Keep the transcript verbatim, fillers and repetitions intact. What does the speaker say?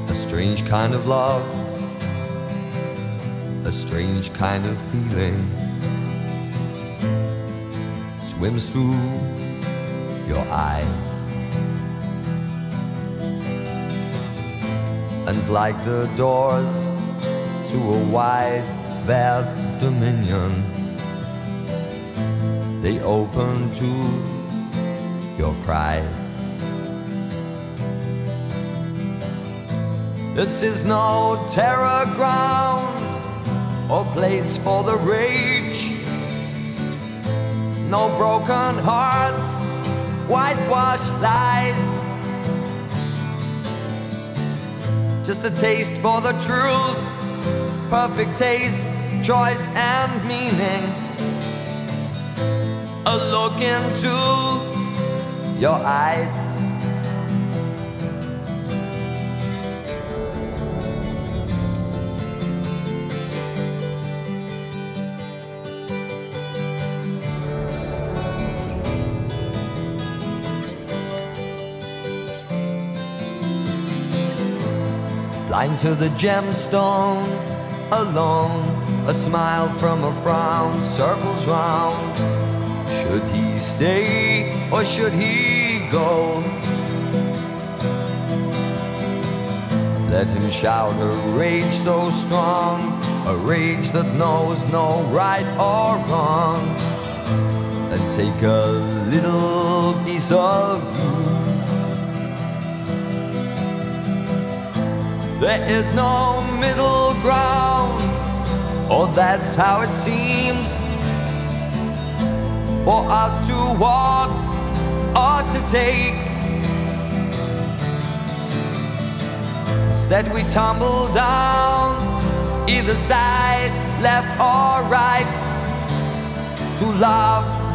A strange kind of love, a strange kind of feeling swims through your eyes. And like the doors to a wide, vast dominion, they open to your cries. This is no terror ground or place for the rage. No broken hearts, whitewashed lies. Just a taste for the truth, perfect taste, choice and meaning. A look into your eyes. Blind to the gemstone, alone, a smile from a frown circles round. Should he stay or should he go? Let him shout a rage so strong, a rage that knows no right or wrong, and take a little piece of you. There is no middle ground, or that's how it seems, for us to walk or to take. Instead we tumble down, either side, left or right, to love